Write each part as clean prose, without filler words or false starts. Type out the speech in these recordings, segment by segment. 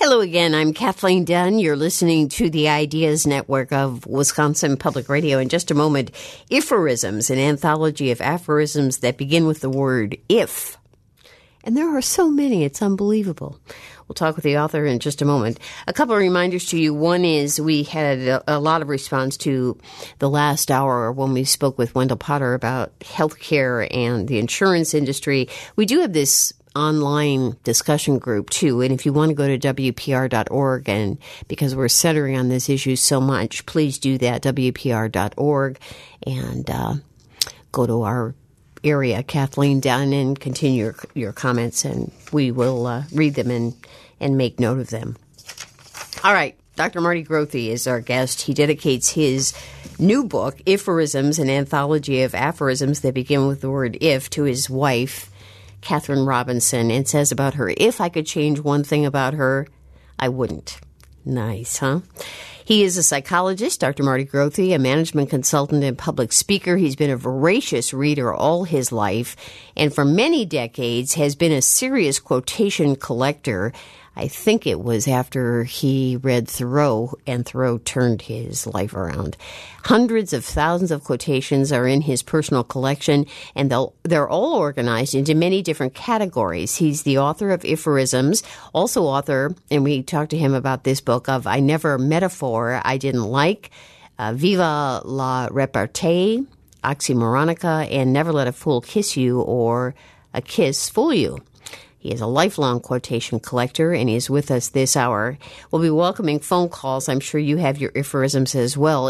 Hello again. I'm Kathleen Dunn. You're listening to the Ideas Network of Wisconsin Public Radio. In just a moment, Aphorisms, an anthology of aphorisms that begin with the word if. And there are so many, it's unbelievable. We'll talk with the author in just a moment. A couple of reminders to you. One is we had a lot of response to the last hour when we spoke with Wendell Potter about healthcare and the insurance industry. We do have this online discussion group too, and if you want to go to WPR.org, and because we're centering on this issue so much, please do that, WPR.org, and go to our area, Kathleen Dunn, and continue your comments, and we will read them and make note of them. All right, Dr. Marty Grothe is our guest. He dedicates his new book, Aphorisms, an anthology of aphorisms that begin with the word if, to his wife, Catherine Robinson, and says about her, if I could change one thing about her, I wouldn't. Nice, huh? He is a psychologist, Dr. Marty Grothe, a management consultant and public speaker. He's been a voracious reader all his life, and for many decades has been a serious quotation collector. I think it was after he read Thoreau, and Thoreau turned his life around. Hundreds of thousands of quotations are in his personal collection, and they're all organized into many different categories. He's the author of Aphorisms, also author, and we talked to him about this book, of I Never Metaphor I Didn't Like, Viva la Repartee, Oxymoronica, and Never Let a Fool Kiss You or A Kiss Fool You. He is a lifelong quotation collector, and he is with us this hour. We'll be welcoming phone calls. I'm sure you have your aphorisms as well.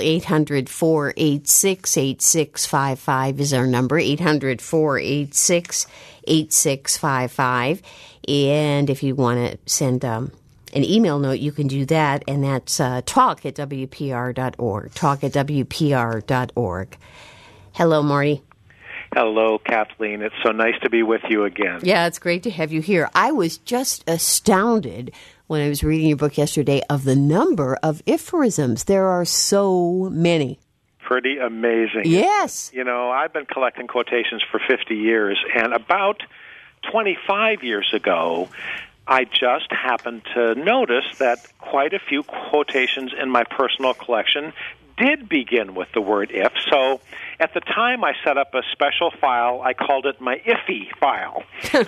800-486-8655 is our number, 800-486-8655. And if you want to send an email note, you can do that, and that's talk@WPR.org, talk@WPR.org. Hello, Marty. Hello, Kathleen. It's so nice to be with you again. Yeah, it's great to have you here. I was just astounded when I was reading your book yesterday of the number of aphorisms. There are so many. Pretty amazing. Yes. You know, I've been collecting quotations for 50 years, and about 25 years ago, I just happened to notice that quite a few quotations in my personal collection did begin with the word if. So at the time, I set up a special file. I called it my iffy file.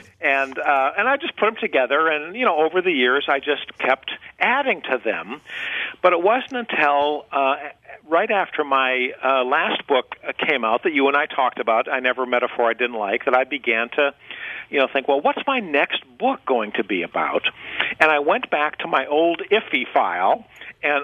and I just put them together, and, you know, over the years, I just kept adding to them. But it wasn't until right after my last book came out that you and I talked about, I Never Metaphor I Didn't Like, that I began to, you know, think, well, what's my next book going to be about? And I went back to my old iffy file, and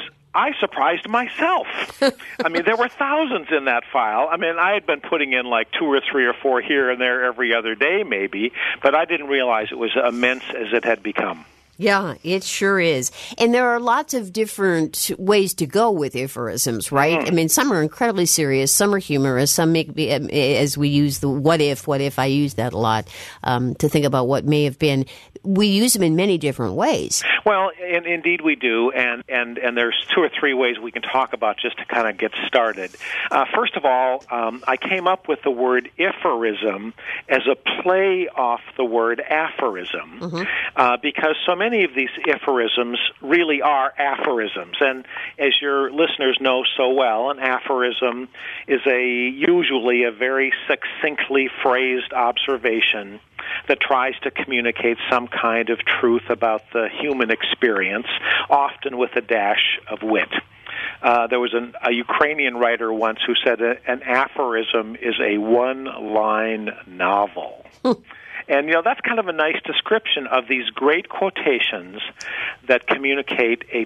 I surprised myself. I mean, there were thousands in that file. I mean, I had been putting in like 2 or 3 or 4 here and there every other day maybe, but I didn't realize it was immense as it had become. Yeah, it sure is. And there are lots of different ways to go with aphorisms, right? I mean, some are incredibly serious, some are humorous, some make be, as we use the what if, I use that a lot, to think about what may have been. We use them in many different ways. Well, indeed we do, and there's 2 or 3 ways we can talk about just to kind of get started. First of all, I came up with the word aphorism as a play off the word aphorism, because so many of these aphorisms really are aphorisms. And as your listeners know so well, an aphorism is usually a very succinctly phrased observation that tries to communicate some kind of truth about the human experience, often with a dash of wit. There was a Ukrainian writer once who said an aphorism is a one-line novel. And, you know, that's kind of a nice description of these great quotations that communicate a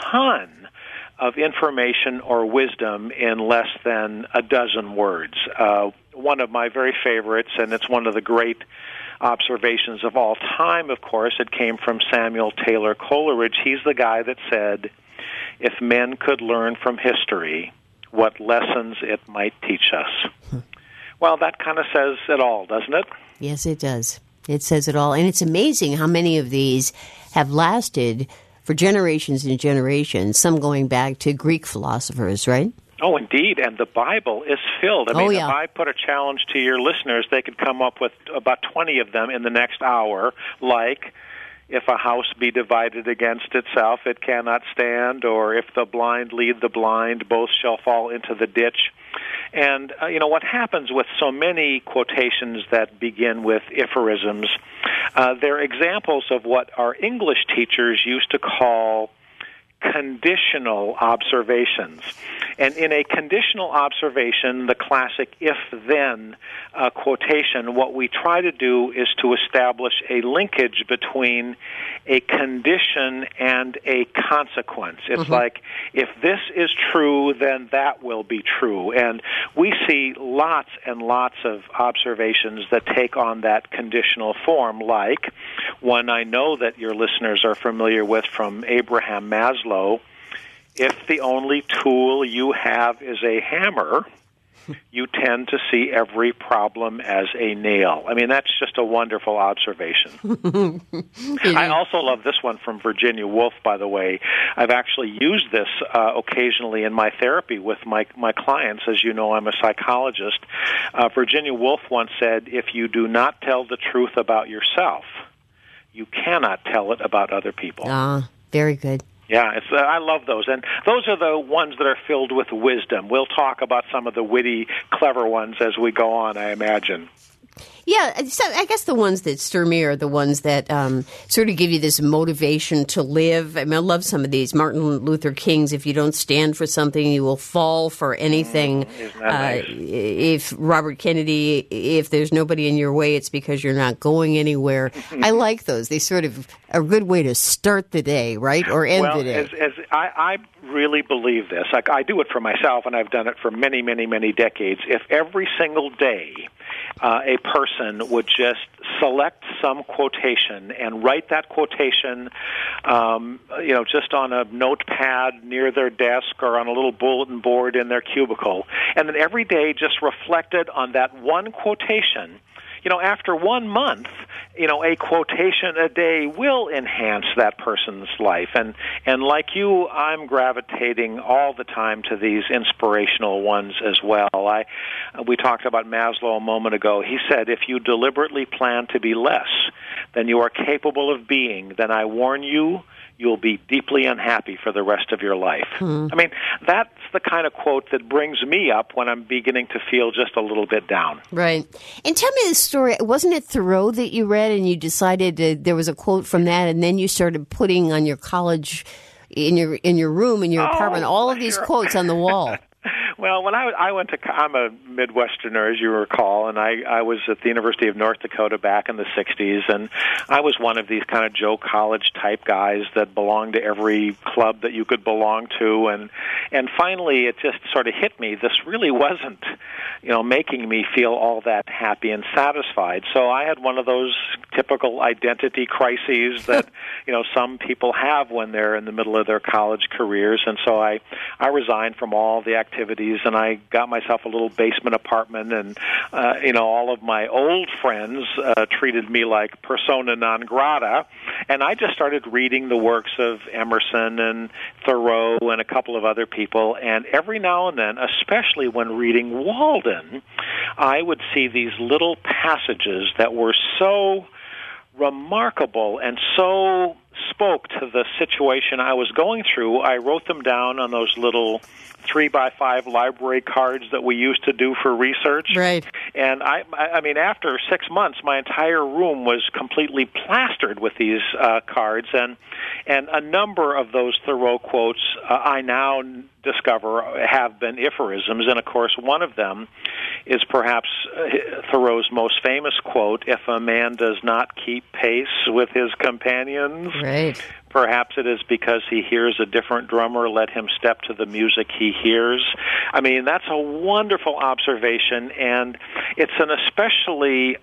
ton of information or wisdom in less than a dozen words. One of my very favorites, and it's one of the great observations of all time, of course, it came from Samuel Taylor Coleridge. He's the guy that said, if men could learn from history what lessons it might teach us. Well, that kind of says it all, doesn't it? Yes, it does. It says it all. And it's amazing how many of these have lasted for generations and generations, some going back to Greek philosophers, right? Oh, indeed, and the Bible is filled. I mean, if I put a challenge to your listeners, they could come up with about 20 of them in the next hour, like, if a house be divided against itself, it cannot stand, or if the blind lead the blind, both shall fall into the ditch. And, what happens with so many quotations that begin with aphorisms, they're examples of what our English teachers used to call conditional observations. And in a conditional observation, the classic if-then quotation, what we try to do is to establish a linkage between a condition and a consequence. It's like, if this is true, then that will be true. And we see lots and lots of observations that take on that conditional form, like one I know that your listeners are familiar with from Abraham Maslow: if the only tool you have is a hammer, you tend to see every problem as a nail. I mean, that's just a wonderful observation. I also love this one from Virginia Woolf, by the way. I've actually used this occasionally in my therapy with my clients. As you know, I'm a psychologist. Virginia Woolf once said, if you do not tell the truth about yourself, you cannot tell it about other people. Ah, very good. Yeah, I love those. And those are the ones that are filled with wisdom. We'll talk about some of the witty, clever ones as we go on, I imagine. Yeah, so I guess the ones that stir me are the ones that sort of give you this motivation to live. I mean, I love some of these. Martin Luther King's, if you don't stand for something, you will fall for anything. Isn't that nice? If Robert Kennedy, if there's nobody in your way, it's because you're not going anywhere. I like those. They sort of are a good way to start the day, right? Or end the day. I really believe this. I do it for myself, and I've done it for many, many, many decades. If every single day a person would just select some quotation and write that quotation, just on a notepad near their desk or on a little bulletin board in their cubicle, and then every day just reflected on that one quotation, after 1 month, a quotation a day will enhance that person's life. And like you, I'm gravitating all the time to these inspirational ones as well. We talked about Maslow a moment ago. He said, if you deliberately plan to be less than you are capable of being, then I warn you, you'll be deeply unhappy for the rest of your life. I mean, that's the kind of quote that brings me up when I'm beginning to feel just a little bit down. Right. And tell me the story. Wasn't it Thoreau that you read and you decided there was a quote from that, and then you started putting on your college, in your room, in your apartment, all of these quotes on the wall? Well, when I went to, I'm a Midwesterner, as you recall, and I was at the University of North Dakota back in the 60s, and I was one of these kind of Joe College-type guys that belonged to every club that you could belong to, and finally it just sort of hit me. This really wasn't, making me feel all that happy and satisfied. So I had one of those typical identity crises that, some people have when they're in the middle of their college careers, and so I resigned from all the activities, and I got myself a little basement apartment, and all of my old friends treated me like persona non grata, and I just started reading the works of Emerson and Thoreau and a couple of other people, and every now and then, especially when reading Walden, I would see these little passages that were so remarkable and so spoke to the situation I was going through. I wrote them down on those little 3x5 library cards that we used to do for research. Right. And I mean, after 6 months, my entire room was completely plastered with these cards, and a number of those Thoreau quotes I now discover have been aphorisms, and of course one of them is perhaps Thoreau's most famous quote, if a man does not keep pace with his companions, right, perhaps it is because he hears a different drummer, let him step to the music he hears. I mean, that's a wonderful observation, and it's an especially,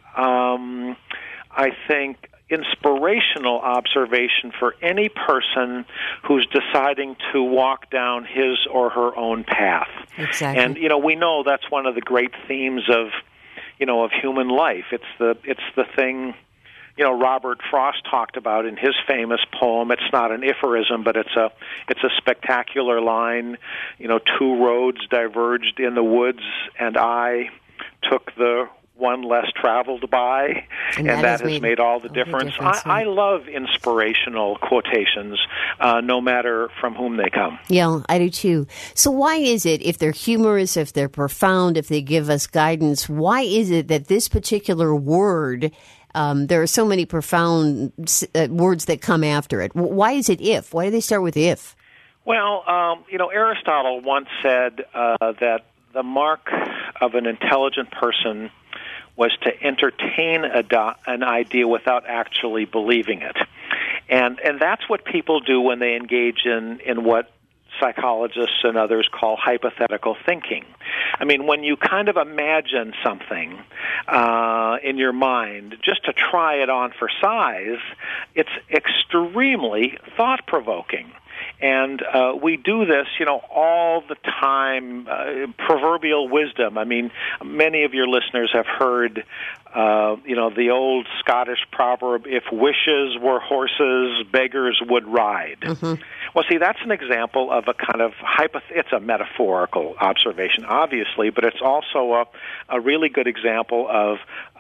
I think, inspirational observation for any person who's deciding to walk down his or her own path. Exactly. And we know that's one of the great themes of human life. It's the thing Robert Frost talked about in his famous poem. It's not an aphorism, but it's a spectacular line. 2 roads diverged in the woods, and I took the one less traveled by, and that has made all the difference. I love inspirational quotations, no matter from whom they come. Yeah, I do too. So why is it, if they're humorous, if they're profound, if they give us guidance, why is it that this particular word, there are so many profound words that come after it? Why is it if? Why do they start with if? Well, Aristotle once said that the mark of an intelligent person was to entertain an idea without actually believing it. And that's what people do when they engage in what psychologists and others call hypothetical thinking. I mean, when you kind of imagine something in your mind just to try it on for size, it's extremely thought-provoking. And we do this, all the time, proverbial wisdom. I mean, many of your listeners have heard, the old Scottish proverb, if wishes were horses, beggars would ride. Mm-hmm. Well, see, that's an example of a kind of it's a metaphorical observation, obviously, but it's also a really good example of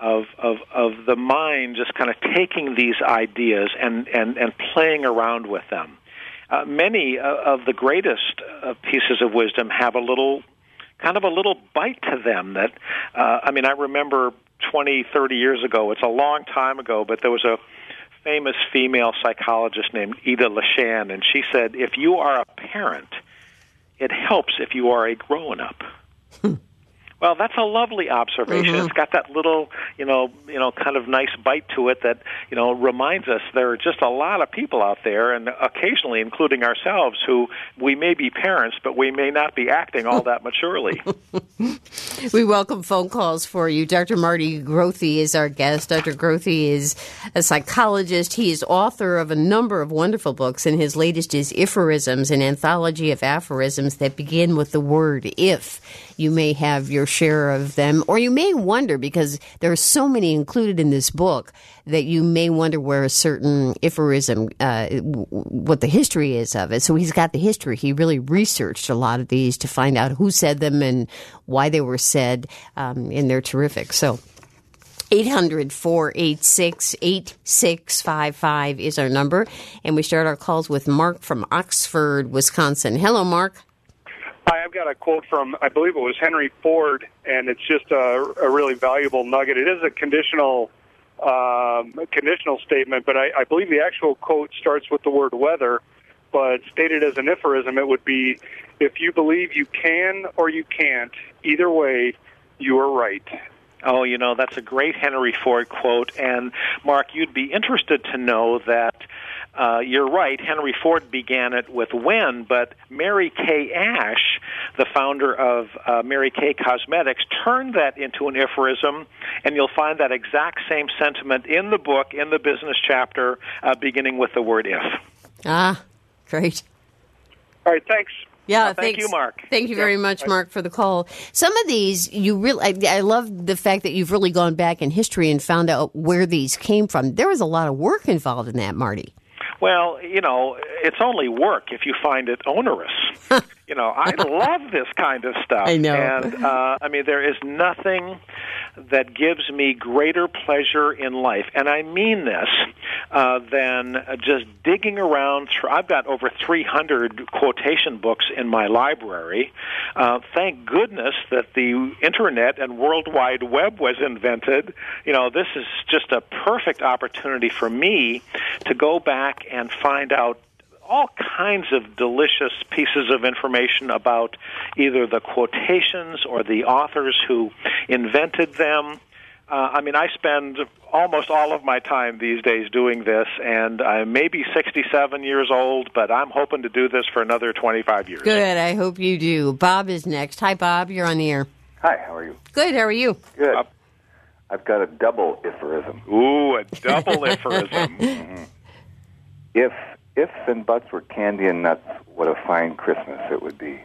the mind just kind of taking these ideas and playing around with them. Many of the greatest pieces of wisdom have a little bite to them that, I remember 20, 30 years ago, it's a long time ago, but there was a famous female psychologist named Ida LeShan, and she said, if you are a parent, it helps if you are a grown-up. Well, that's a lovely observation. Mm-hmm. It's got that little, kind of nice bite to it that, reminds us there are just a lot of people out there, and occasionally, including ourselves, who we may be parents, but we may not be acting all that maturely. We welcome phone calls for you. Dr. Marty Grothe is our guest. Dr. Grothe is a psychologist. He is author of a number of wonderful books, and his latest is If-erisms, an anthology of aphorisms that begin with the word if. You may have your share of them, or you may wonder, because there are so many included in this book, that you may wonder where a certain aphorism, what the history is of it. So he's got the history. He really researched a lot of these to find out who said them and why they were said, and they're terrific. So 800-486-8655 is our number, and we start our calls with Mark from Oxford, Wisconsin. Hello, Mark. Hi, I've got a quote from, I believe it was Henry Ford, and it's just a really valuable nugget. It is a conditional statement, but I believe the actual quote starts with the word whether, but stated as an aphorism, it would be, if you believe you can or you can't, either way, you are right. Oh, that's a great Henry Ford quote, and Mark, you'd be interested to know that you're right, Henry Ford began it with when, but Mary Kay Ash, the founder of Mary Kay Cosmetics, turned that into an aphorism, and you'll find that exact same sentiment in the book, in the business chapter, beginning with the word if. Ah, great. All right, thanks. Yeah, thank you, Mark. Thank you very much, Mark, for the call. Some of these, I love the fact that you've really gone back in history and found out where these came from. There was a lot of work involved in that, Marty. Well, it's only work if you find it onerous. I love this kind of stuff. I know. And, there is nothing that gives me greater pleasure in life, and I mean this, than just digging around through. I've got over 300 quotation books in my library. Thank goodness that the Internet and World Wide Web was invented. This is just a perfect opportunity for me to go back and find out all kinds of delicious pieces of information about either the quotations or the authors who invented them. I spend almost all of my time these days doing this, and I'm maybe 67 years old, but I'm hoping to do this for another 25 years. Good. I hope you do. Bob is next. Hi, Bob. You're on the air. Hi. How are you? Good. How are you? Good. I've got a double aphorism. Ooh, a double aphorism. Mm-hmm. If ifs and buts were candy and nuts, what a fine Christmas it would be.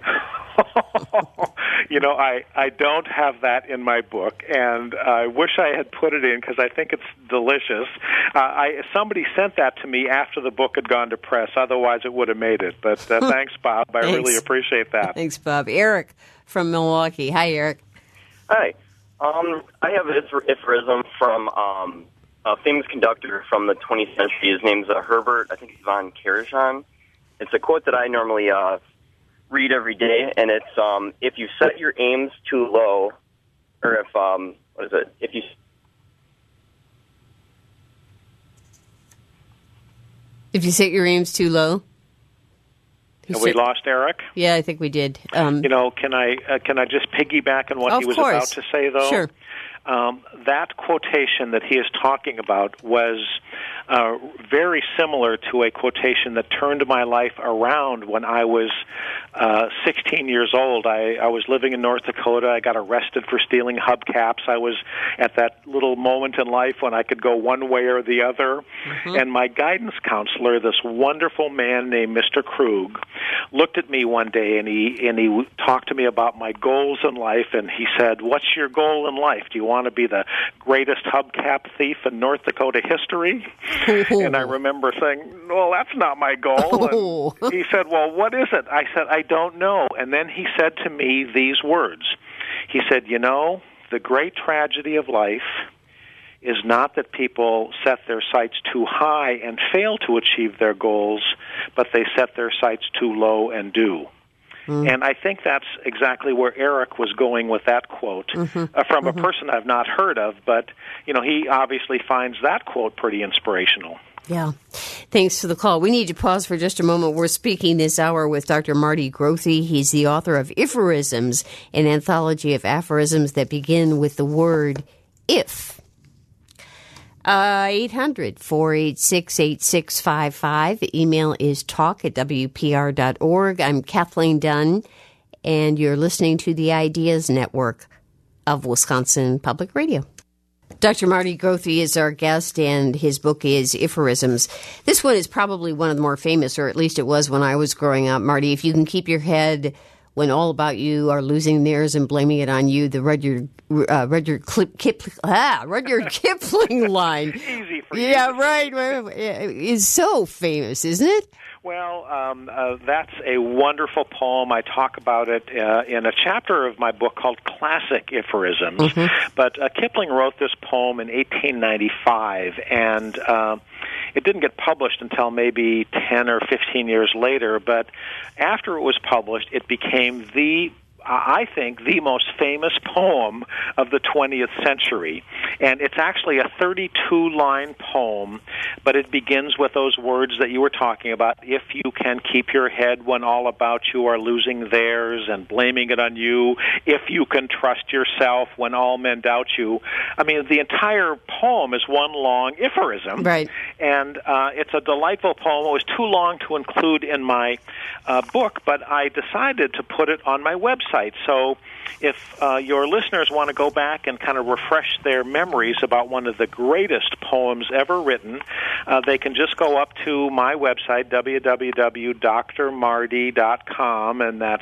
I don't have that in my book, and I wish I had put it in because I think it's delicious. Somebody sent that to me after the book had gone to press. Otherwise, it would have made it. But thanks, Bob. I really appreciate that. Thanks, Bob. Eric from Milwaukee. Hi, Eric. Hi. I have an aphorism from a famous conductor from the 20th century. His name's Herbert, I think it's von Karajan. It's a quote that I normally read every day, and it's, if you set your aims too low, or if, what is it, if you... If you set your aims too low? Have we lost Eric? Yeah, I think we did. Can I just piggyback on what he was about to say, though? Sure. That quotation that he is talking about was very similar to a quotation that turned my life around when I was 16 years old. I was living in North Dakota. I got arrested for stealing hubcaps. I was at that little moment in life when I could go one way or the other. Mm-hmm. And my guidance counselor, this wonderful man named Mr. Krug, looked at me one day and he talked to me about my goals in life, and he said, "What's your goal in life? Do you want to be the greatest hubcap thief in North Dakota history?" And I remember saying, "Well, that's not my goal." And he said, "Well, what is it?" I said, "I don't know." And then he said to me these words. He said, "The great tragedy of life is not that people set their sights too high and fail to achieve their goals, but they set their sights too low and do." And I think that's exactly where Eric was going with that quote from a person I've not heard of, but he obviously finds that quote pretty inspirational. Yeah. Thanks for the call. We need to pause for just a moment. We're speaking this hour with Dr. Marty Grothe. He's the author of Aphorisms, an anthology of aphorisms that begin with the word if. 800-486-8655. The email is talk@wpr.org. I'm Kathleen Dunn, and you're listening to the Ideas Network of Wisconsin Public Radio. Dr. Marty Grothe is our guest, and his book is Aphorisms. This one is probably one of the more famous, or at least it was when I was growing up. Marty, if you can keep your head when all about you are losing theirs and blaming it on you, the Rudyard Kipling line. Easy for you. Yeah, right. Is so famous, isn't it? Well, that's a wonderful poem. I talk about it in a chapter of my book called Classic Aphorisms. Mm-hmm. But Kipling wrote this poem in 1895, and it didn't get published until maybe 10 or 15 years later. But after it was published, it became I think, the most famous poem of the 20th century. And it's actually a 32-line poem, but it begins with those words that you were talking about, if you can keep your head when all about you are losing theirs and blaming it on you, if you can trust yourself when all men doubt you. I mean, the entire poem is one long aphorism. Right. And it's a delightful poem. It was too long to include in my book, but I decided to put it on my website. So if your listeners want to go back and kind of refresh their memories about one of the greatest poems ever written, they can just go up to my website, www.drmardy.com, and that's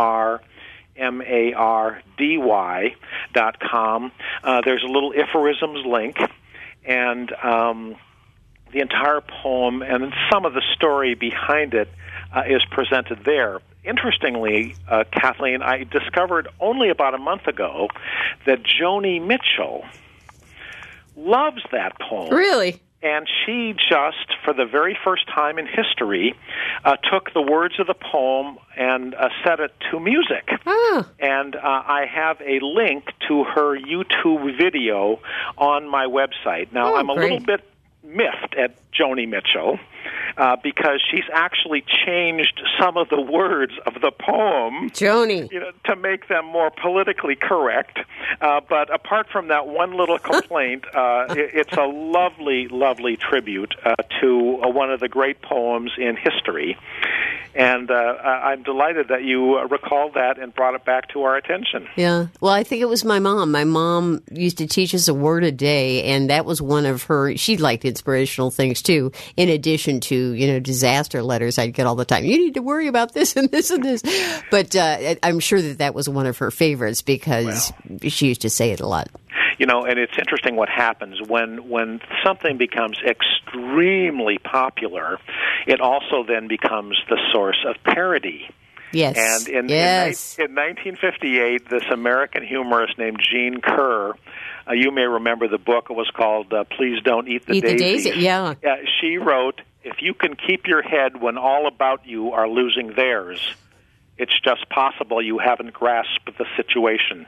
drmardy.com. There's a little aphorisms link, and the entire poem and some of the story behind it is presented there. Interestingly, Kathleen, I discovered only about a month ago that Joni Mitchell loves that poem. Really? And she just, for the very first time in history, took the words of the poem and set it to music. Oh. And I have a link to her YouTube video on my website. Now, I'm a little bit miffed at Joni Mitchell because she's actually changed some of the words of the poem Joni, to make them more politically correct. But apart from that one little complaint, it's a lovely, lovely tribute to one of the great poems in history. And I'm delighted that you recalled that and brought it back to our attention. Yeah. Well, I think it was my mom. My mom used to teach us a word a day, and that was one of her. She liked inspirational things, too, in addition to, disaster letters I'd get all the time. You need to worry about this and this and this. But I'm sure that was one of her favorites because she used to say it a lot. And it's interesting what happens when something becomes extremely popular. It also then becomes the source of parody. Yes. And in 1958, this American humorist named Jean Kerr, you may remember the book. It was called Please Don't Eat the Daisies. Yeah. She wrote, if you can keep your head when all about you are losing theirs, it's just possible you haven't grasped the situation.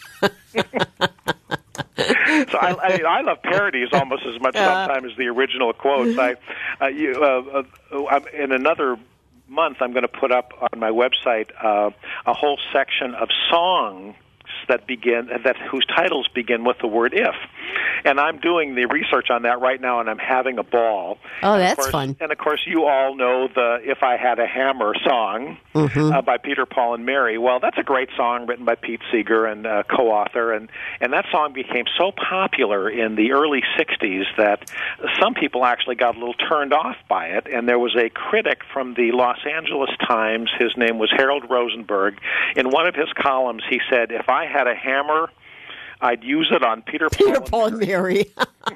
So I love parodies almost as much sometimes as the original quotes. In another month, I'm going to put up on my website a whole section of songs whose titles begin with the word "if," and I'm doing the research on that right now, and I'm having a ball. Oh, that's fun! And of course, you all know the "If I Had a Hammer" song by Peter, Paul, and Mary. Well, that's a great song written by Pete Seeger and co-author, and that song became so popular in the early '60s that some people actually got a little turned off by it. And there was a critic from the Los Angeles Times. His name was Harold Rosenberg. In one of his columns, he said, "If I had a hammer, I'd use it on Peter, Paul, and Mary."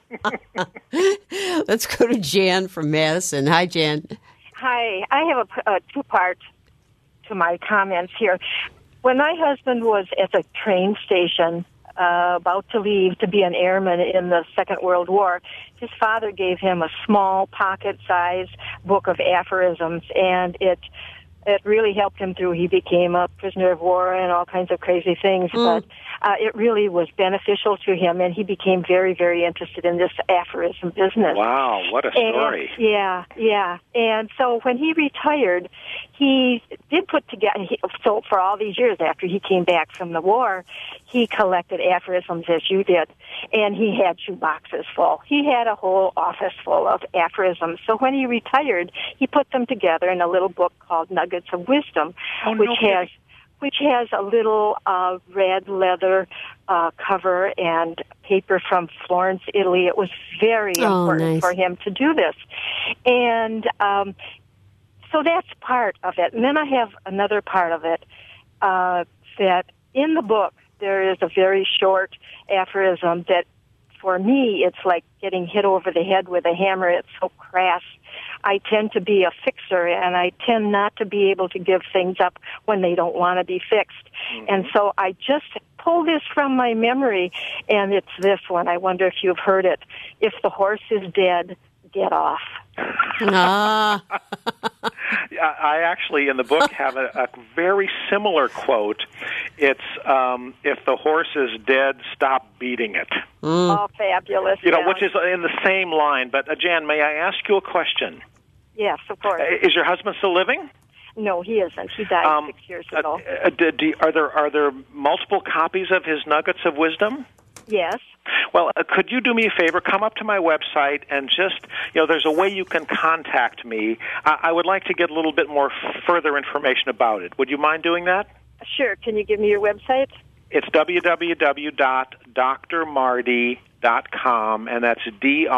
Let's go to Jan from Madison. Hi, Jan. Hi. I have a two-part to my comments here. When my husband was at the train station about to leave to be an airman in the Second World War, his father gave him a small pocket-sized book of aphorisms, and it really helped him through. He became a prisoner of war and all kinds of crazy things, but it really was beneficial to him, and he became very, very interested in this aphorism business. Wow, what a story. Yeah. And so when he retired, he did put together, so for all these years after he came back from the war, he collected aphorisms as you did, and he had shoe boxes full. He had a whole office full of aphorisms. So when he retired, he put them together in a little book called Nuggets of Wisdom, which has a little red leather cover and paper from Florence, Italy. It was very important for him to do this. And so that's part of it. And then I have another part of it that in the book there is a very short aphorism that, for me, it's like getting hit over the head with a hammer. It's so crass. I tend to be a fixer, and I tend not to be able to give things up when they don't want to be fixed. And so I just pull this from my memory, and it's this one. I wonder if you've heard it. If the horse is dead, get off. I actually, in the book, have a very similar quote. It's, if the horse is dead, stop beating it. Oh, fabulous. Which is in the same line. But, Jan, may I ask you a question? Yes, of course. Is your husband still living? No, he isn't. He died 6 years ago. Are there multiple copies of his Nuggets of Wisdom? Yes. Well, could you do me a favor? Come up to my website and just, there's a way you can contact me. I would like to get a little bit more further information about it. Would you mind doing that? Sure. Can you give me your website? It's www.drmardy.com, and that's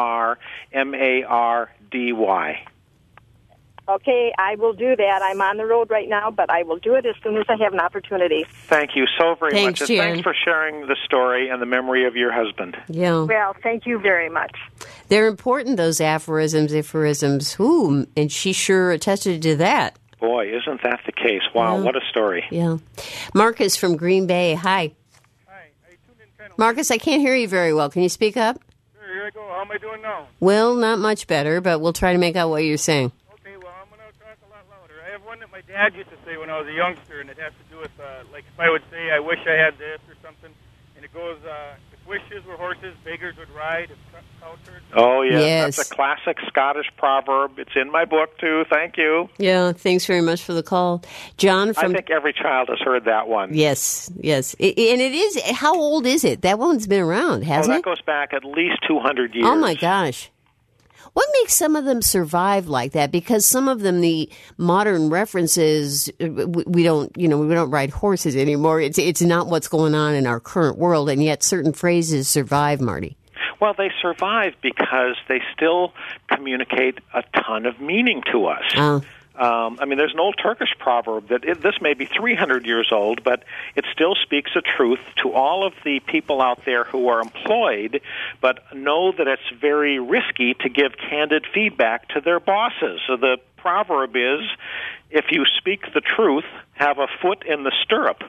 DRMARDY. Okay, I will do that. I'm on the road right now, but I will do it as soon as I have an opportunity. Thank you so very much. And Jan. thanks for sharing the story and the memory of your husband. Yeah. Well, thank you very much. They're important, those aphorisms. Ooh, and she sure attested to that. Boy, isn't that the case? Wow, what a story. Yeah. Marcus from Green Bay. Hi. Hi. I tuned in kind of Marcus, I can't hear you very well. Can you speak up? Sure, here I go. How am I doing now? Well, not much better, but we'll try to make out what you're saying. Okay, well, I'm going to talk a lot louder. I have one that my dad used to say when I was a youngster, and it has to do with, like, if I would say, I wish I had this or something, and it goes, if wishes were horses, beggars would ride. If cows heard... Oh, yes. Yes. That's a classic Scottish proverb. It's in my book, too. Thank you. Yeah, thanks very much for the call. John from... I think every child has heard that one. Yes. And it is... How old is it? That one's been around, hasn't that goes back at least 200 years. Oh, my gosh. What makes some of them survive like that? Because some of them, the modern references, we don't ride horses anymore. It's not what's going on in our current world, and yet certain phrases survive, Marty. Well, they survive because they still communicate a ton of meaning to us. There's an old Turkish proverb that this may be 300 years old, but it still speaks the truth to all of the people out there who are employed, but know that it's very risky to give candid feedback to their bosses. So the proverb is, if you speak the truth, have a foot in the stirrup.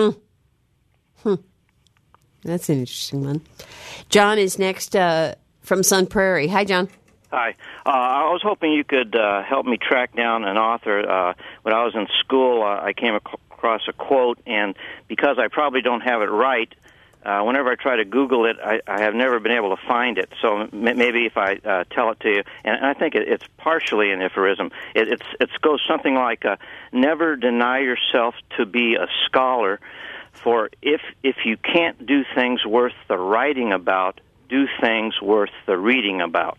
That's an interesting one. John is next from Sun Prairie. Hi, John. Hi. I was hoping you could help me track down an author. When I was in school, I came across a quote, and because I probably don't have it right, whenever I try to Google it, I have never been able to find it. So maybe if I tell it to you, and I think it's partially an aphorism. It goes something like, never deny yourself to be a scholar, for if you can't do things worth the writing about, do things worth the reading about.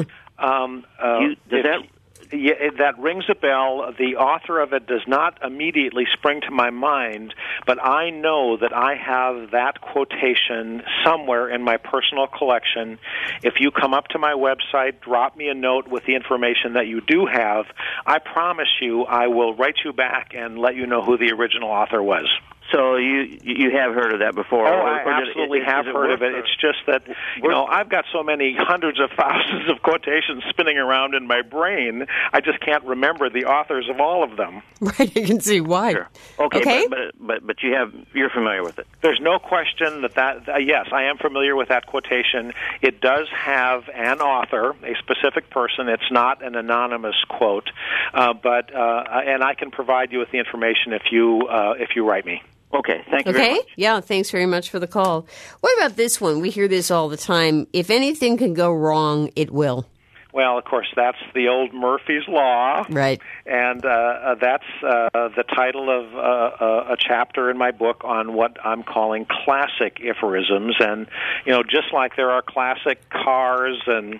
That rings a bell. The author of it does not immediately spring to my mind, but I know that I have that quotation somewhere in my personal collection. If you come up to my website, drop me a note with the information that you do have, I promise you I will write you back and let you know who the original author was. So you have heard of that before? Oh, I absolutely have heard of it. It's just that, I've got so many hundreds of thousands of quotations spinning around in my brain, I just can't remember the authors of all of them. Right, I can see why. Sure. Okay. But you're familiar with it. There's no question that yes, I am familiar with that quotation. It does have an author, a specific person. It's not an anonymous quote, but I can provide you with the information if you write me. Okay, thank you very much. Yeah, thanks very much for the call. What about this one? We hear this all the time. If anything can go wrong, it will. Well, of course, that's the old Murphy's Law. Right. And that's the title of a chapter in my book on what I'm calling classic aphorisms. And, just like there are classic cars and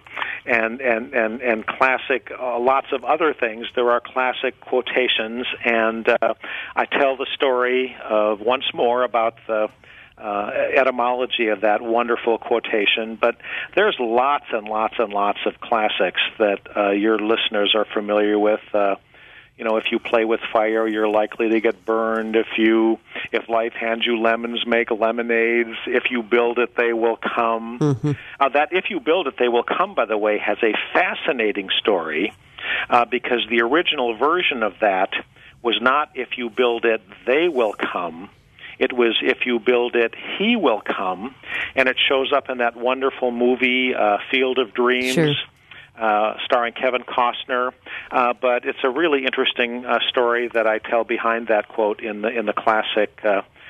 classic lots of other things, there are classic quotations. And I tell the story once more about the etymology of that wonderful quotation, but there's lots and lots and lots of classics that your listeners are familiar with. If you play with fire, you're likely to get burned. If life hands you lemons, make lemonades. If you build it, they will come. Mm-hmm. That if you build it, they will come, by the way, has a fascinating story because the original version of that was not if you build it, they will come. It was, if you build it, he will come, and it shows up in that wonderful movie, Field of Dreams, sure. Starring Kevin Costner. But it's a really interesting story that I tell behind that quote in the classic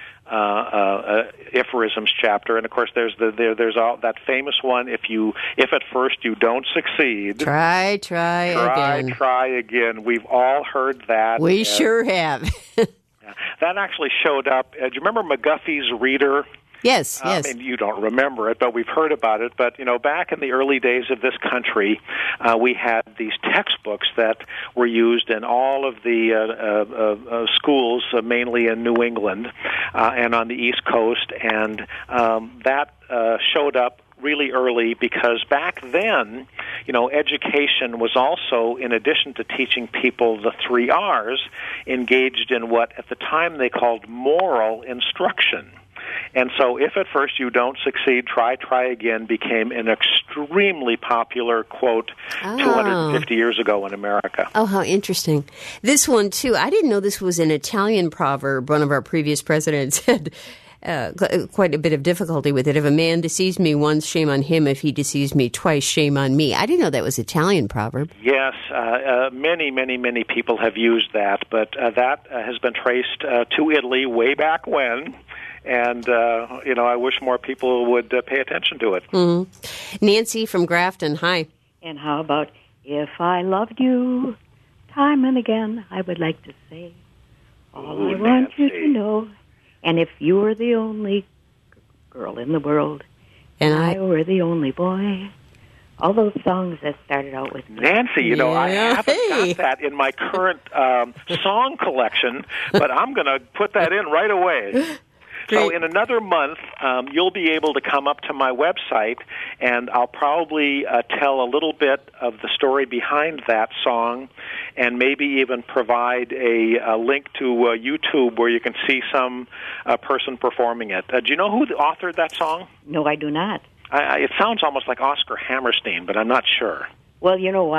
aphorisms chapter. And of course, there's that famous one: if at first you don't succeed, try again. Try again. We've all heard that. We sure have. That actually showed up. Do you remember McGuffey's Reader? Yes. And you don't remember it, but we've heard about it. But, back in the early days of this country, we had these textbooks that were used in all of the schools, mainly in New England and on the East Coast. And that showed up really early because back then, education was also, in addition to teaching people the 3 R's, engaged in what at the time they called moral instruction. And so if at first you don't succeed, try again became an extremely popular quote 250 years ago in America. Oh, how interesting. This one, too, I didn't know this was an Italian proverb. One of our previous presidents had quite a bit of difficulty with it. If a man deceives me once, shame on him. If he deceives me twice, shame on me. I didn't know that was an Italian proverb. Yes, many people have used that, but that has been traced to Italy way back when. And, I wish more people would pay attention to it. Mm-hmm. Nancy from Grafton, hi. And how about, if I loved you time and again, I would like to say, all I want you to know, and if you were the only girl in the world, and I were the only boy. All those songs that started out with Nancy, I haven't got that in my current song collection, but I'm going to put that in right away. Great. So in another month, you'll be able to come up to my website, and I'll probably tell a little bit of the story behind that song, and maybe even provide a link to YouTube where you can see some person performing it. Do you know who authored that song? No, I do not. It sounds almost like Oscar Hammerstein, but I'm not sure. Well, you know what?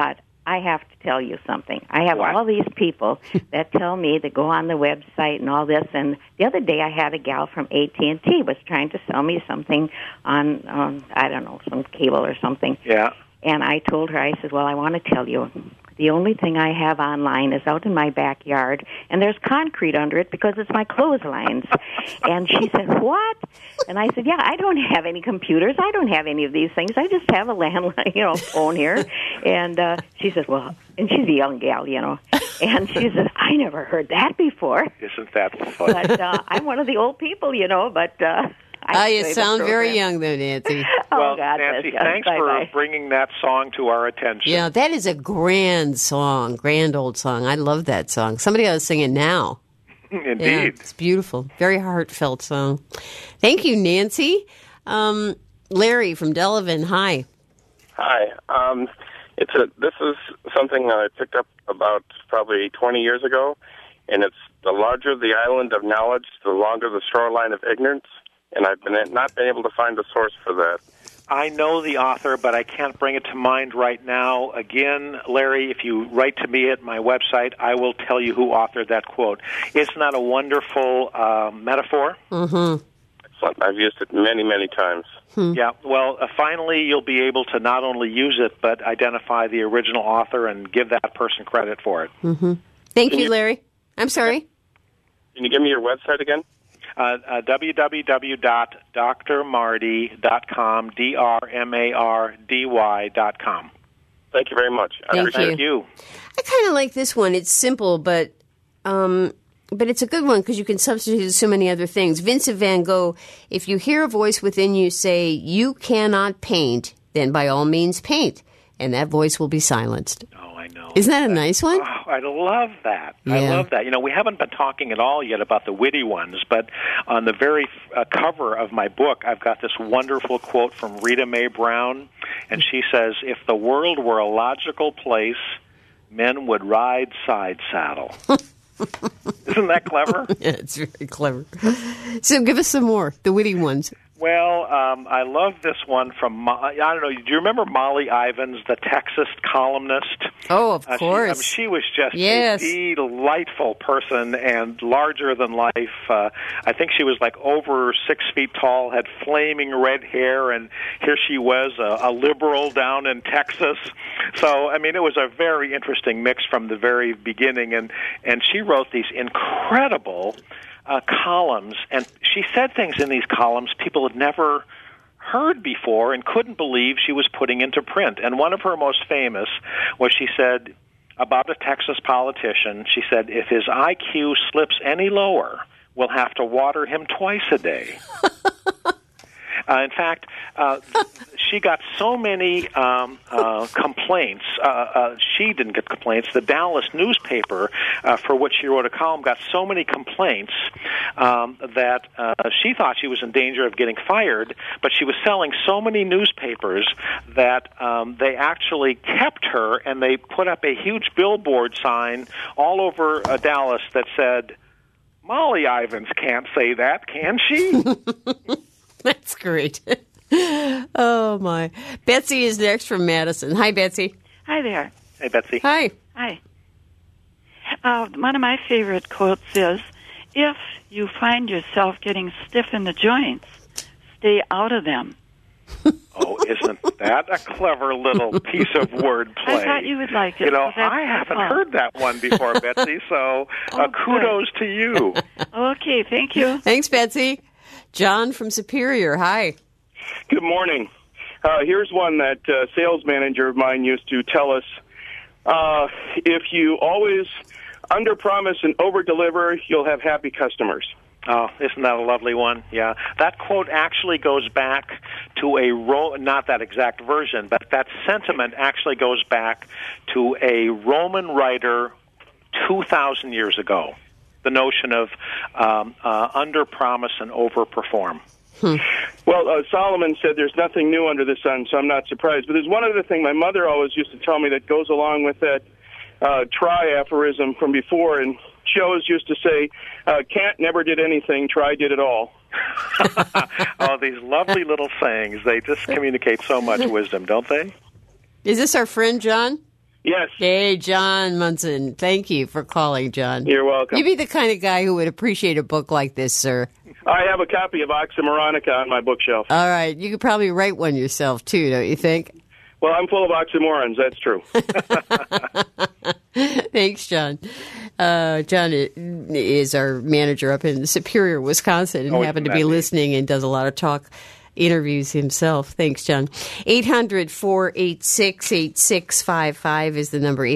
I have to tell you something. I have What? all these people that tell me to go on the website and all this. And the other day I had a gal from AT&T was trying to sell me something on I don't know, some cable or something. Yeah. And I told her, I said, well, I want to tell you, the only thing I have online is out in my backyard, and there's concrete under it because it's my clotheslines. And she said, what? And I said, yeah, I don't have any computers. I don't have any of these things. I just have a landline, phone here. And she says, well, and she's a young gal, and she says, I never heard that before. Isn't that funny? But I'm one of the old people, but... you sound very young, though, Nancy. Well, God, Nancy, bless you. thanks Bye-bye. for bringing that song to our attention. Yeah, that is a grand song, grand old song. I love that song. Somebody ought to sing it now. Indeed. Yeah, it's beautiful. Very heartfelt song. Thank you, Nancy. Larry from Delavan, hi. Hi. This is something that I picked up about probably 20 years ago, and it's the larger the island of knowledge, the longer the shoreline of ignorance, and I've not been able to find a source for that. I know the author, but I can't bring it to mind right now. Again, Larry, if you write to me at my website, I will tell you who authored that quote. Isn't that a wonderful metaphor? Mm-hmm. I've used it many, many times. Yeah, well, finally you'll be able to not only use it, but identify the original author and give that person credit for it. Mm-hmm. Thank you, Larry. I'm sorry? Can you give me your website again? www.drmardy.com, drmardy.com. Thank you very much. Thank you. I kind of like this one. It's simple, but it's a good one because you can substitute so many other things. Vincent van Gogh, if you hear a voice within you say, you cannot paint, then by all means paint, and that voice will be silenced. Oh, I know. Isn't that a nice one? Oh, I love that. Yeah. I love that. We haven't been talking at all yet about the witty ones, but on the very cover of my book, I've got this wonderful quote from Rita Mae Brown, and she says, if the world were a logical place, men would ride side saddle. Isn't that clever? Yeah, it's very clever. So give us some more, the witty ones. Well, I love this one from, I don't know, do you remember Molly Ivins, the Texas columnist? Oh, of course. She was just yes. a delightful person and larger than life. I think she was like over 6 feet tall, had flaming red hair, and here she was, a liberal down in Texas. So, it was a very interesting mix from the very beginning, and she wrote these incredible columns, and she said things in these columns people had never heard before and couldn't believe she was putting into print. And one of her most famous was she said about a Texas politician, she said, if his IQ slips any lower, we'll have to water him twice a day. In fact, she got so many complaints. She didn't get complaints. The Dallas newspaper, for which she wrote a column, got so many complaints that she thought she was in danger of getting fired, but she was selling so many newspapers that they actually kept her, and they put up a huge billboard sign all over Dallas that said, Molly Ivins can't say that, can she? That's great. Oh, my. Betsy is next from Madison. Hi, Betsy. Hi there. Hey, Betsy. Hi. Hi. One of my favorite quotes is, if you find yourself getting stiff in the joints, stay out of them. Oh, isn't that a clever little piece of wordplay? I thought you would like it. I haven't heard that one before, Betsy, so kudos to you. Okay, thank you. Thanks, Betsy. John from Superior, hi. Good morning. Here's one that a sales manager of mine used to tell us. If you always underpromise and overdeliver, you'll have happy customers. Oh, isn't that a lovely one? Yeah. That quote actually goes back to not that exact version, but that sentiment actually goes back to a Roman writer 2,000 years ago. The notion of under-promise and over-perform. Well, Solomon said there's nothing new under the sun, so I'm not surprised. But there's one other thing my mother always used to tell me that goes along with that try aphorism from before, and she always used to say, can't never did anything, try did it all. Oh, these lovely little sayings. They just communicate so much wisdom, don't they? Is this our friend, John? Yes. Hey, John Munson. Thank you for calling, John. You're welcome. You'd be the kind of guy who would appreciate a book like this, sir. I have a copy of Oxymoronica on my bookshelf. All right. You could probably write one yourself, too, don't you think? Well, I'm full of oxymorons. That's true. Thanks, John. John is our manager up in Superior, Wisconsin, and happened to be listening and does a lot of talk interviews himself. Thanks, John. 800-486-8655 is the number,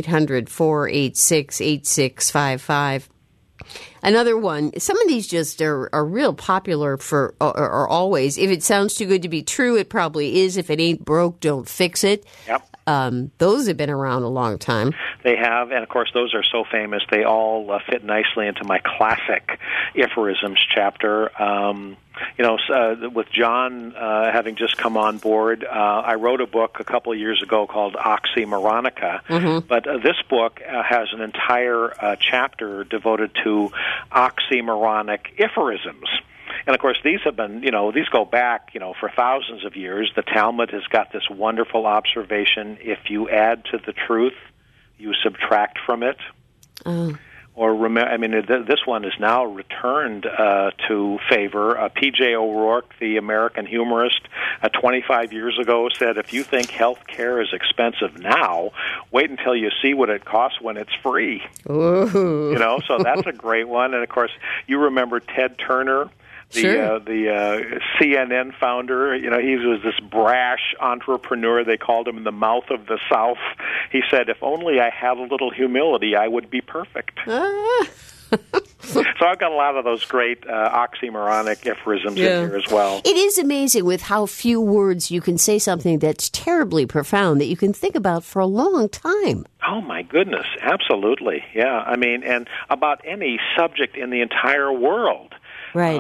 800-486-8655. Another one, some of these just are real popular for or always. If it sounds too good to be true, it probably is. If it ain't broke, don't fix it. Yep. Those have been around a long time. They have, and of course, those are so famous. They all fit nicely into my classic aphorisms chapter. With John having just come on board, I wrote a book a couple of years ago called Oxymoronica, but this book has an entire chapter devoted to oxymoronic aphorisms. And, of course, these have been, these go back, for thousands of years. The Talmud has got this wonderful observation: if you add to the truth, you subtract from it. Or this one is now returned to favor. P.J. O'Rourke, the American humorist, 25 years ago said, if you think health care is expensive now, wait until you see what it costs when it's free. Ooh. So that's a great one. And, of course, you remember Ted Turner, the CNN founder. He was this brash entrepreneur. They called him the mouth of the South. He said, if only I had a little humility, I would be perfect. So I've got a lot of those great oxymoronic aphorisms in here as well. It is amazing with how few words you can say something that's terribly profound that you can think about for a long time. Oh, my goodness. Absolutely. Yeah. And about any subject in the entire world. Right.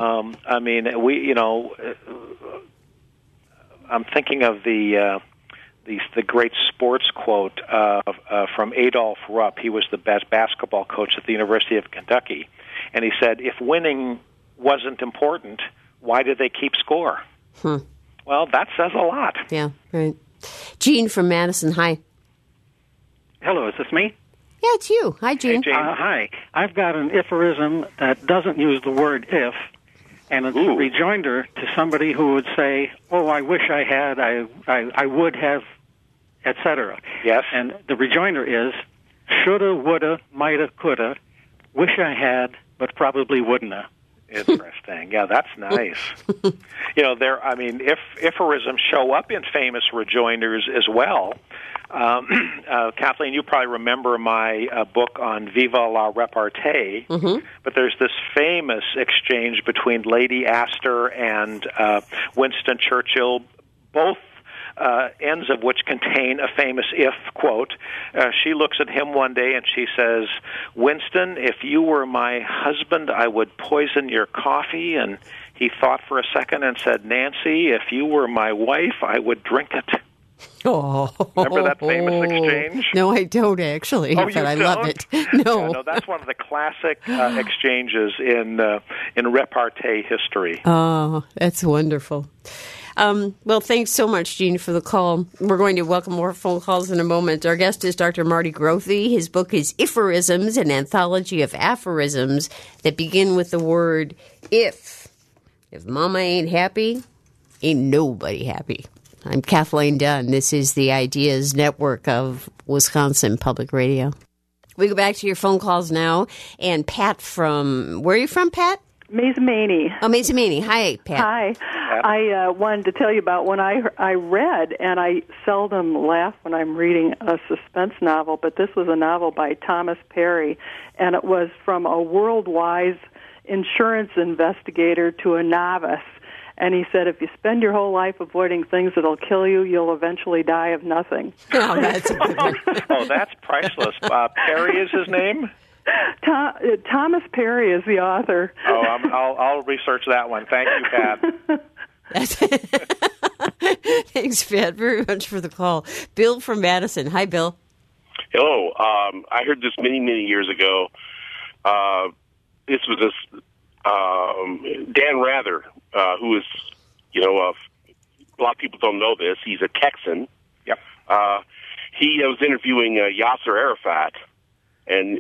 I'm thinking of the great sports quote from Adolph Rupp. He was the best basketball coach at the University of Kentucky, and he said, "If winning wasn't important, why did they keep score?" Well, that says a lot. Yeah. Right. Gene from Madison. Hi. Hello. Is this me? Yeah, it's you. Hi, Gene. Hey, Gene. Hi. I've got an aphorism that doesn't use the word if, and it's a rejoinder to somebody who would say, oh, I wish I had, I would have, etc. Yes. And the rejoinder is, shoulda, woulda, mighta, coulda, wish I had, but probably wouldn't-a. Interesting. Yeah, that's nice. Aphorisms show up in famous rejoinders as well. Kathleen, you probably remember my book on Viva la Repartee, but there's this famous exchange between Lady Astor and Winston Churchill, both ends of which contain a famous if quote. She looks at him one day and she says, Winston, if you were my husband, I would poison your coffee. And he thought for a second and said, Nancy, if you were my wife, I would drink it. Oh. Remember that famous exchange? No, I don't actually, but I love it. No. No, that's one of the classic exchanges in repartee history. Oh, that's wonderful. Well, thanks so much, Gene, for the call. We're going to welcome more phone calls in a moment. Our guest is Dr. Marty Grothe. His book is Aphorisms, an anthology of aphorisms that begin with the word if. If Mama ain't happy, ain't nobody happy. I'm Kathleen Dunn. This is the Ideas Network of Wisconsin Public Radio. We go back to your phone calls now. And Pat from, where are you from, Pat? Mazamani. Oh, Mazamani. Hi, Pat. Hi. I wanted to tell you about when I read, and I seldom laugh when I'm reading a suspense novel, but this was a novel by Thomas Perry, and it was from a world-wise insurance investigator to a novice. And he said, if you spend your whole life avoiding things that'll kill you, you'll eventually die of nothing. Oh, that's a good one. Oh, that's priceless. Perry is his name? Thomas Perry is the author. Oh, I'll research that one. Thank you, Pat. Thanks, Pat, very much for the call. Bill from Madison. Hi, Bill. Hello. I heard this many, many years ago. This was Dan Rather, who is, a lot of people don't know this. He's a Texan. Yep. he was interviewing Yasser Arafat, and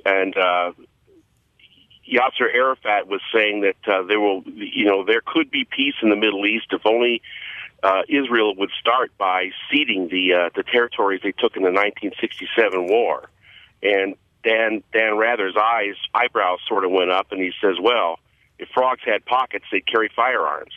Yasser Arafat was saying that there could be peace in the Middle East if only Israel would start by ceding the territories they took in the 1967 war. And Dan Rather's eyebrows sort of went up, and he says, "Well, if frogs had pockets, they'd carry firearms."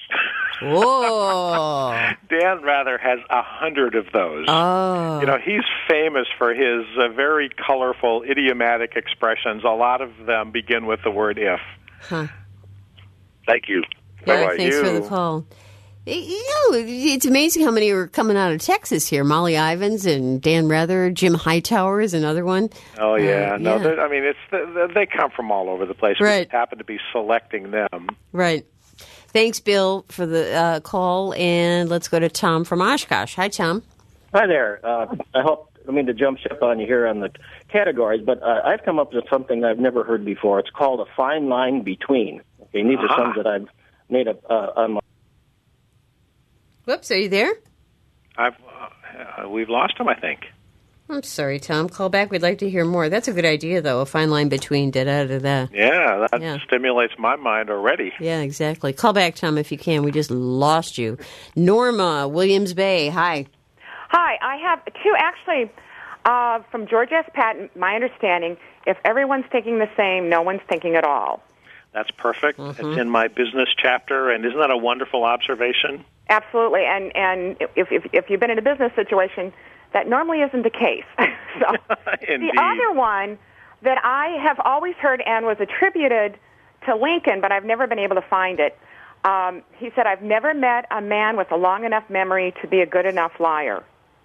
Whoa! Dan Rather has 100 of those. Oh. He's famous for his very colorful, idiomatic expressions. A lot of them begin with the word "if." Huh. Thank you. Yeah, Bye-bye. thanks for the call. It's amazing how many are coming out of Texas here. Molly Ivins and Dan Rather, Jim Hightower is another one. Oh yeah, yeah. They come from all over the place. Right. We just happen to be selecting them. Right. Thanks, Bill, for the call, and let's go to Tom from Oshkosh. Hi, Tom. Hi there. I don't mean to jump ship on you here on the categories, but I've come up with something I've never heard before. It's called a fine line between. Okay, and these are some that I've made up on my. Whoops, are you there? We've lost him, I think. I'm sorry, Tom. Call back. We'd like to hear more. That's a good idea, though, a fine line between da-da-da-da. Yeah, that stimulates my mind already. Yeah, exactly. Call back, Tom, if you can. We just lost you. Norma, Williams Bay. Hi. Hi. I have two, actually, from George S. Patton, my understanding, if everyone's thinking the same, no one's thinking at all. That's perfect. Mm-hmm. It's in my business chapter, and isn't that a wonderful observation? Absolutely, and if you've been in a business situation, that normally isn't the case. So the other one that I have always heard and was attributed to Lincoln, but I've never been able to find it. He said, "I've never met a man with a long enough memory to be a good enough liar."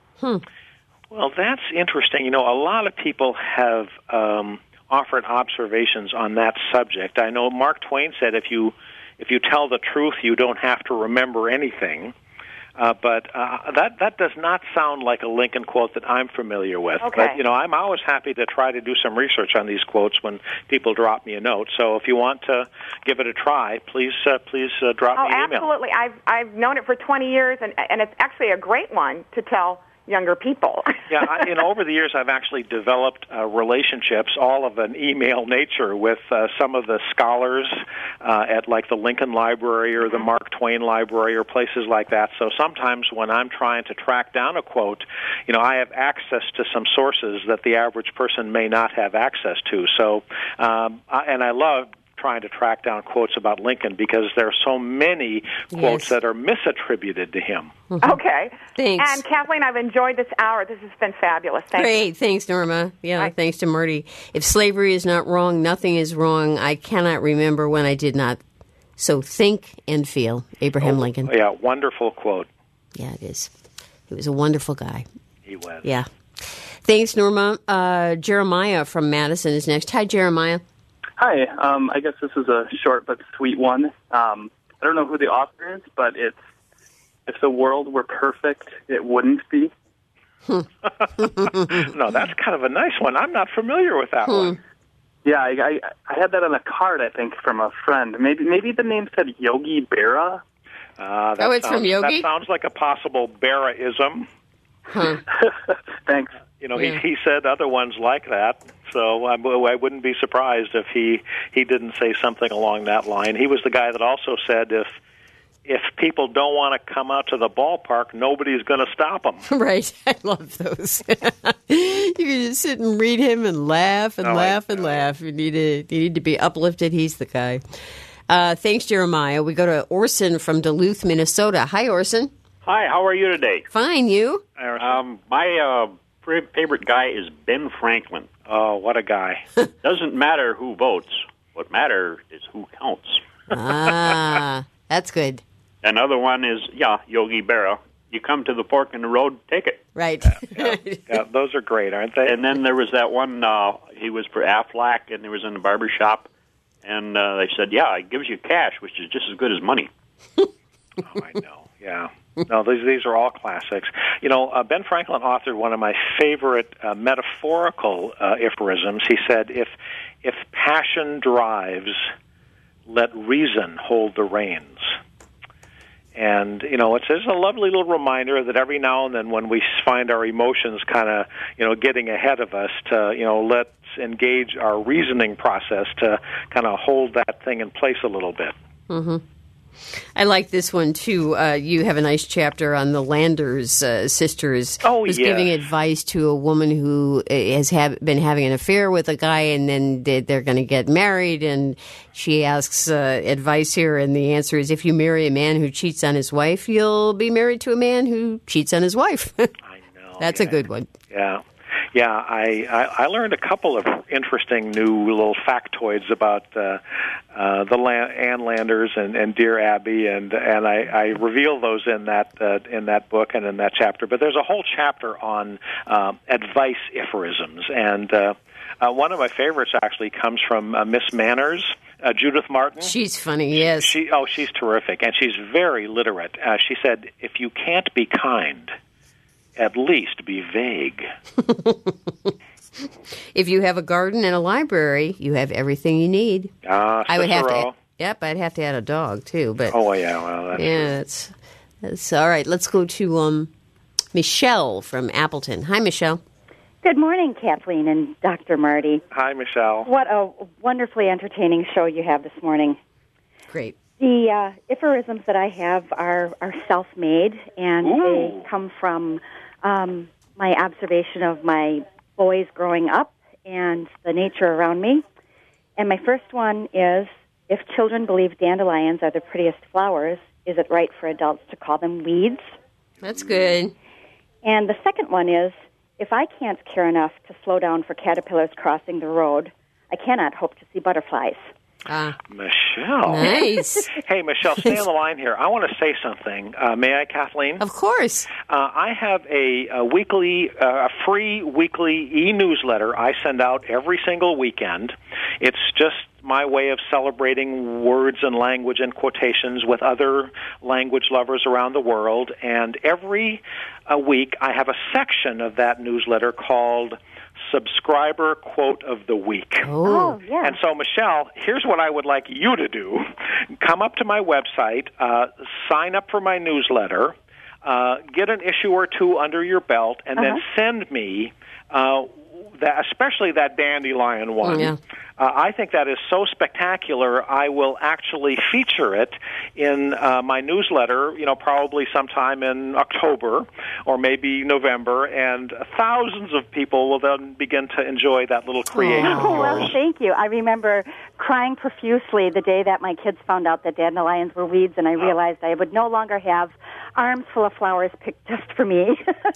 Well, that's interesting. A lot of people have offered observations on that subject. I know Mark Twain said, if you tell the truth, you don't have to remember anything. But that does not sound like a Lincoln quote that I'm familiar with. Okay. But, I'm always happy to try to do some research on these quotes when people drop me a note. So if you want to give it a try, please drop me an email. Absolutely. I've known it for 20 years, and it's actually a great one to tell younger people. Yeah, over the years, I've actually developed relationships, all of an email nature, with some of the scholars at like the Lincoln Library or the Mark Twain Library or places like that. So sometimes when I'm trying to track down a quote, I have access to some sources that the average person may not have access to. So, and I love trying to track down quotes about Lincoln because there are so many quotes that are misattributed to him. Mm-hmm. Okay. Thanks. And Kathleen, I've enjoyed this hour. This has been fabulous. Thank Great. you. Thanks, Norma. Yeah, thanks to Marty. If slavery is not wrong, nothing is wrong. I cannot remember when I did not. So think and feel. Abraham Lincoln. Yeah, wonderful quote. Yeah, it is. He was a wonderful guy. He was. Yeah. Thanks, Norma. Jeremiah from Madison is next. Hi, Jeremiah. Hi. I guess this is a short but sweet one. I don't know who the author is, but it's "If the world were perfect, it wouldn't be." No, that's kind of a nice one. I'm not familiar with that one. Yeah, I had that on a card, I think, from a friend. Maybe the name said Yogi Berra. It's from Yogi? That sounds like a possible Berra-ism. Thanks. He said other ones like that, so I wouldn't be surprised if he didn't say something along that line. He was the guy that also said if people don't want to come out to the ballpark, nobody's going to stop them. Right. I love those. You can just sit and read him and laugh and laugh and laugh. You need to be uplifted. He's the guy. Thanks, Jeremiah. We go to Orson from Duluth, Minnesota. Hi, Orson. Hi, how are you today? Fine, you? My favorite guy is Ben Franklin. Oh, what a guy. Doesn't matter who votes. What matters is who counts. That's good. Another one is, Yogi Berra. You come to the fork in the road, take it. Right. Yeah, those are great, aren't they? And then there was that one, he was for Aflac, and he was in the barber shop, and they said, it gives you cash, which is just as good as money. I know, yeah. No, these are all classics. Ben Franklin authored one of my favorite metaphorical aphorisms. He said, if passion drives, let reason hold the reins. And, it's just a lovely little reminder that every now and then when we find our emotions kind of, getting ahead of us, to, let's engage our reasoning process to kind of hold that thing in place a little bit. Mm-hmm. I like this one, too. You have a nice chapter on the Landers sisters. Oh, who's yes. giving advice to a woman who has been having an affair with a guy, and then they're going to get married, and she asks advice here, and the answer is, if you marry a man who cheats on his wife, you'll be married to a man who cheats on his wife. I know. That's a good one. Yeah. Yeah, I learned a couple of interesting new little factoids about Ann Landers and Dear Abby, and I reveal those in that book and in that chapter. But there's a whole chapter on advice aphorisms, and one of my favorites actually comes from Miss Manners. Judith Martin. She's funny, yes. She's terrific, and she's very literate. She said, "If you can't be kind, at least be vague." If you have a garden and a library, you have everything you need. I would have to. Yep, I'd have to add a dog too. But that's it's all right. Let's go to Michelle from Appleton. Hi, Michelle. Good morning, Kathleen and Dr. Marty. Hi, Michelle. What a wonderfully entertaining show you have this morning. Great. The aphorisms that I have are self-made, and they come from my observation of my boys growing up and the nature around me. And my first one is, if children believe dandelions are the prettiest flowers, is it right for adults to call them weeds? That's good. And the second one is, if I can't care enough to slow down for caterpillars crossing the road, I cannot hope to see butterflies. Michelle. Nice. Hey, Michelle, stay on the line here. I want to say something. May I, Kathleen? Of course. I have a free weekly e-newsletter I send out every single weekend. It's just my way of celebrating words and language and quotations with other language lovers around the world. And every week I have a section of that newsletter called Subscriber Quote of the Week. Oh, yeah. And so, Michelle, here's what I would like you to do. Come up to my website, sign up for my newsletter, get an issue or two under your belt, and then send me especially that dandelion one. Yeah. I think that is so spectacular, I will actually feature it in my newsletter, probably sometime in October or maybe November, and thousands of people will then begin to enjoy that little creation of yours. Well, thank you. I remember crying profusely the day that my kids found out that dandelions were weeds, and I realized I would no longer have arms full of flowers picked just for me.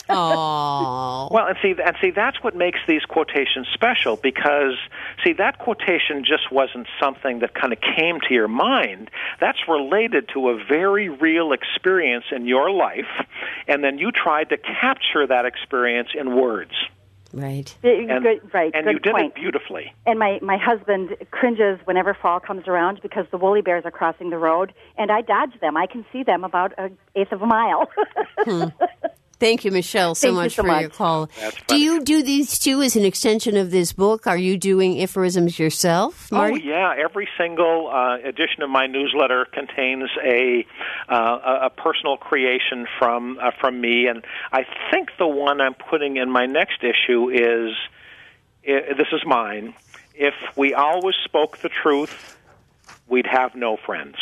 Oh. Well, and see, that's what makes these quotations special, because, that quotation just wasn't something that kind of came to your mind. That's related to a very real experience in your life, and then you tried to capture that experience in words. Right. Right. And good you did point. it beautifully. And my husband cringes whenever fall comes around because the woolly bears are crossing the road, and I dodge them. I can see them about an eighth of a mile. Thank you, Michelle, so much for your call. Do you do these two as an extension of this book? Are you doing aphorisms yourself, Marty? Oh, yeah. Every single edition of my newsletter contains a personal creation from me, and I think the one I'm putting in my next issue is, this is mine, if we always spoke the truth, we'd have no friends.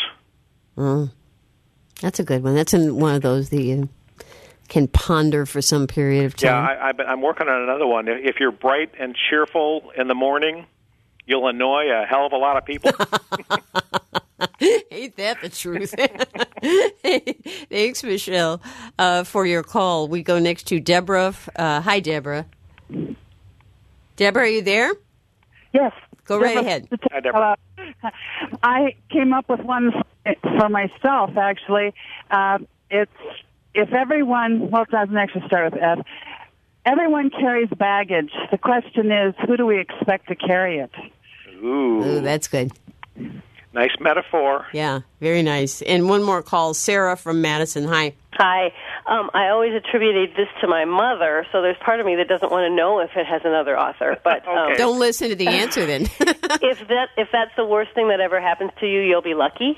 That's a good one. That's one of those that you can ponder for some period of time. Yeah, I'm working on another one. If you're bright and cheerful in the morning, you'll annoy a hell of a lot of people. Ain't that the truth? Thanks, Michelle, for your call. We go next to Deborah. Hi, Deborah. Deborah, are you there? Yes. Go right ahead. Hi, Deborah. I came up with one for myself, actually. It's, if everyone, well, it doesn't actually start with F. Everyone carries baggage. The question is, who do we expect to carry it? Ooh, that's good. Nice metaphor. Yeah, very nice. And one more call, Sarah from Madison. Hi. Hi. I always attributed this to my mother, so there's part of me that doesn't want to know if it has another author. But don't listen to the answer then. if that's the worst thing that ever happens to you, you'll be lucky.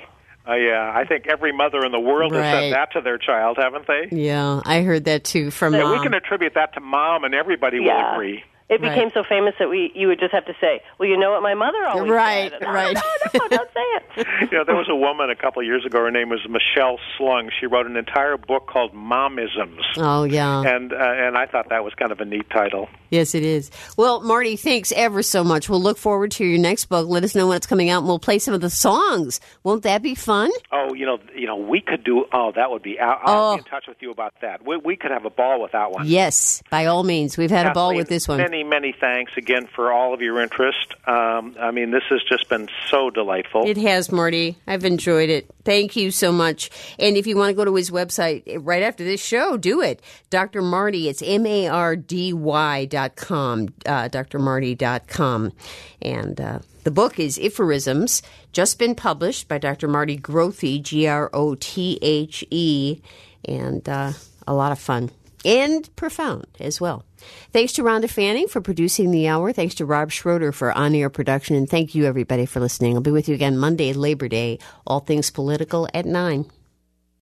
Yeah, I think every mother in the world has Right. said that to their child, haven't they? Yeah, I heard that too from Yeah, Mom. we can attribute that to Mom, and everybody will Yeah. agree. It became so famous that you would just have to say, well, you know what my mother always Right, said. right. No, don't say it. There was a woman a couple of years ago. Her name was Michelle Slung. She wrote an entire book called Momisms. Oh, yeah. And I thought that was kind of a neat title. Yes, it is. Well, Marty, thanks ever so much. We'll look forward to your next book. Let us know when it's coming out, and we'll play some of the songs. Won't that be fun? Oh, we could do. Oh, that would be. I'll be in touch with you about that. We could have a ball with that one. Yes, by all means. We've had a ball Kathleen, with this one. Many, many thanks again for all of your interest. This has just been so delightful. It has, Marty. I've enjoyed it. Thank you so much. And if you want to go to his website right after this show, do it. Dr. Marty, it's MARDY.com, drmarty.com. And the book is Iphorisms, just been published by Dr. Marty Grothe, Grothe, and a lot of fun. And profound as well. Thanks to Rhonda Fanning for producing the hour. Thanks to Rob Schroeder for on-air production. And thank you, everybody, for listening. I'll be with you again Monday, Labor Day, all things political at 9.